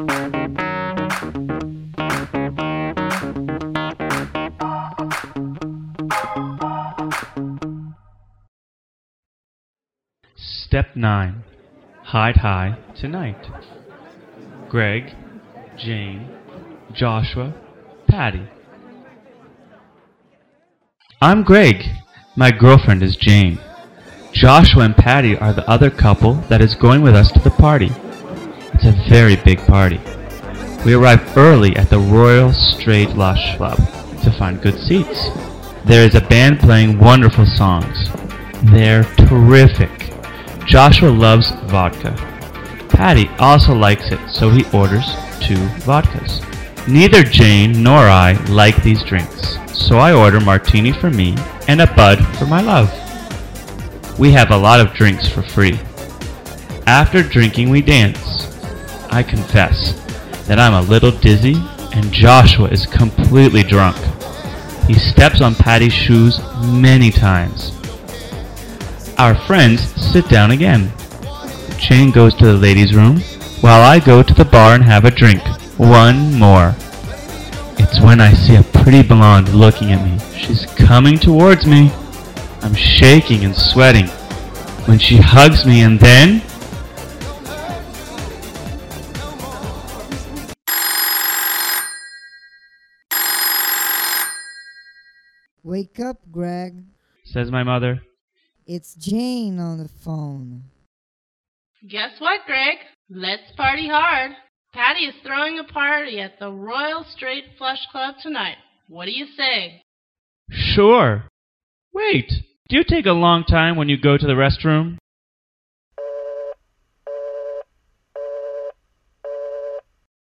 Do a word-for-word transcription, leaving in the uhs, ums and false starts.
Step nine. Hide high tonight. Greg, Jane, Joshua, Patty. I'm Greg. My girlfriend is Jane. Joshua and Patty are the other couple that is going with us to the party. It's a very big party. We arrive early at the Royal Straight Flush Club to find good seats. There is a band playing wonderful songs. They're terrific. Joshua loves vodka. Patty also likes it, so he orders two vodkas. Neither Jane nor I like these drinks, so I order martini for me and a bud for my love. We have a lot of drinks for free. After drinking, we dance. I confess that I'm a little dizzy and Joshua is completely drunk. He steps on Patty's shoes many times. Our friends sit down again. Jane goes to the ladies' room, while I go to the bar and have a drink. One more. It's when I see a pretty blonde looking at me. She's coming towards me. I'm shaking and sweating when she hugs me, and then... Wake up, Greg, says my mother. It's Jane on the phone. Guess what, Greg? Let's party hard. Patty is throwing a party at the Royal Straight Flush Club tonight. What do you say? Sure. Wait, do you take a long time when you go to the restroom?